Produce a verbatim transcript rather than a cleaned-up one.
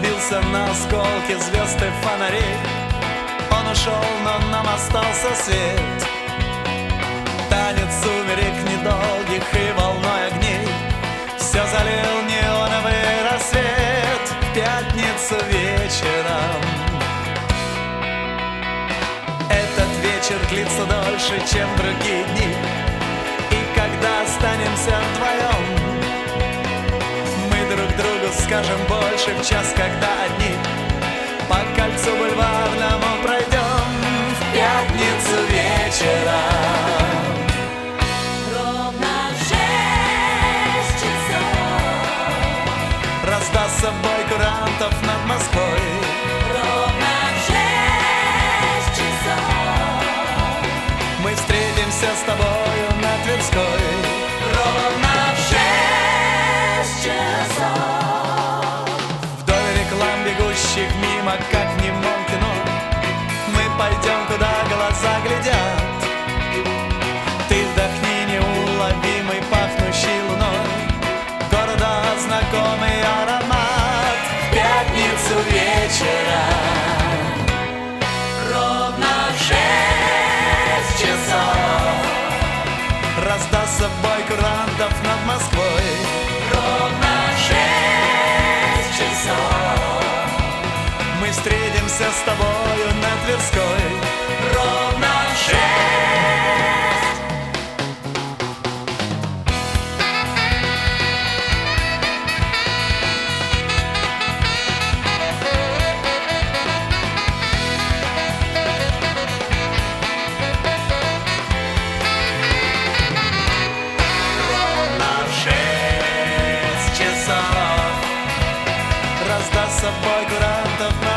разбился на осколки звезд и фонарей. Он ушел, но нам остался свет. Танец сумерек недолгих и волной огней все залил неоновый рассвет. В пятницу вечером этот вечер длится дольше, чем другие дни. И когда останемся вдвоем, мы друг другу скажем больше в час, когда одни по кольцу бульварному пройдем. В пятницу вечером ровно в шесть часов раздастся бой курантов над Москвой. ровно в шесть часов Мы встретимся с тобою на Тверской. ровно в шесть часов Вдоль реклам, бегущих мимо, как в немом кино, мы пойдем, куда глаза глядят. Ты вдохни неуловимый, пахнущий луной города знакомый аромат. В пятницу вечером ровно в шесть часов раздастся бой курантов над Москвой. ровно в шесть часов Мы встретимся с тобою на Тверской. ровно в шесть. Ровно в шесть часов раздастся бой курантов на